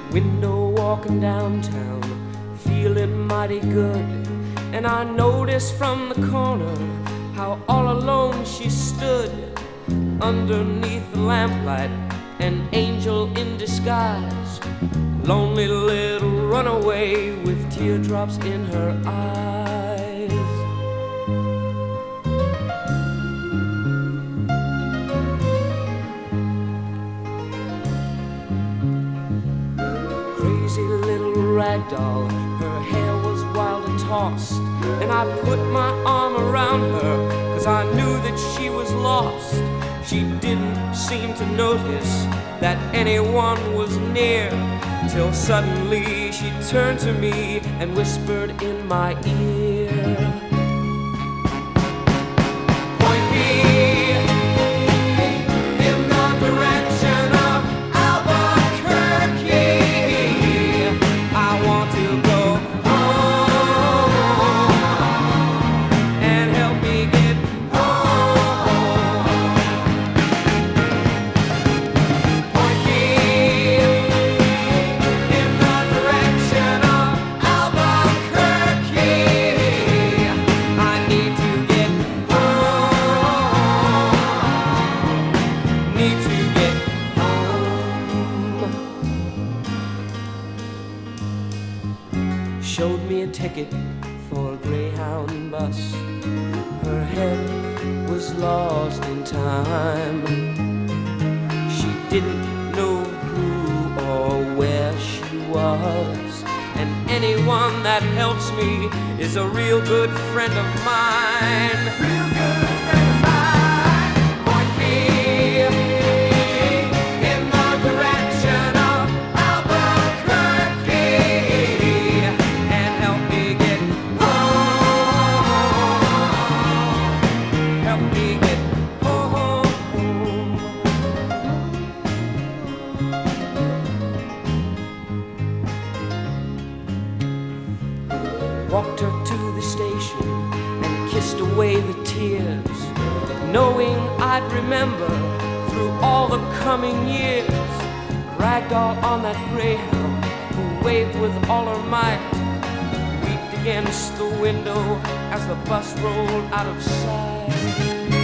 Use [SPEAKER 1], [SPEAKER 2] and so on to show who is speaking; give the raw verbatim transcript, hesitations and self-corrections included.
[SPEAKER 1] Window walking downtown, feeling mighty good. And I noticed from the corner how all alone she stood. Underneath the lamplight, an angel in disguise, lonely little runaway with teardrops in her eyes. Crazy little rag doll, her hair was wild and tossed, and I put my arm around her, 'cause I knew that she was lost. She didn't seem to notice that anyone was near, till suddenly she turned to me and whispered in my ear, "Point me in the direction of Albuquerque. I want to go home and help me get home. Point me in the direction of Albuquerque. I need to get home. Need to get home." Showed me a ticket for a Greyhound bus. Her head was lost in time. She didn't know who or where she was. And anyone that helps me is a real good friend of mine. Real good friend of mine. Point me in the direction of Albuquerque and help me get home. Help me get home. Walked her to the station and kissed away the tears, knowing I'd remember through all the coming years. Ragdoll on that Greyhound who waved with all her might, weeped against the window as the bus rolled out of sight.